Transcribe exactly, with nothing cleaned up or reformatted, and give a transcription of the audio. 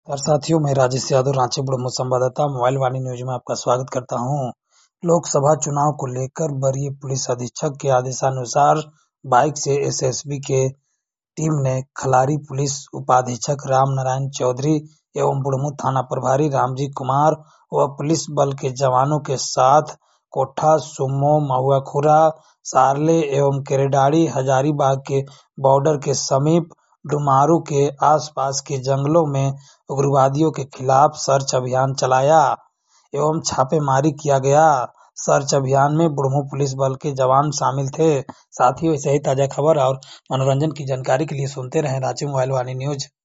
और साथियों, मैं राजेश यादव, रांची बुढ़मू संवाददाता, मोबाइल वाणी न्यूज में आपका स्वागत करता हूं। लोकसभा चुनाव को लेकर वरीय पुलिस अधीक्षक के आदेशानुसार बाइक से एसएसबी के टीम ने खलारी पुलिस उपाधीक्षक राम नारायण चौधरी एवं बुढ़मू थाना प्रभारी रामजी कुमार व पुलिस बल के जवानों के साथ कोठा, सुम्मो, महुआखुरा, सारले एवं केरेडाड़ी हजारीबाग के बॉर्डर के समीप डुमारू के आसपास के जंगलों में उग्रवादियों के खिलाफ सर्च अभियान चलाया एवं छापेमारी किया गया। सर्च अभियान में बुढ़मू पुलिस बल के जवान शामिल थे। साथियों, ऐसे ही ताजा खबर और मनोरंजन की जानकारी के लिए सुनते रहें रांची मोबाइल वाणी न्यूज।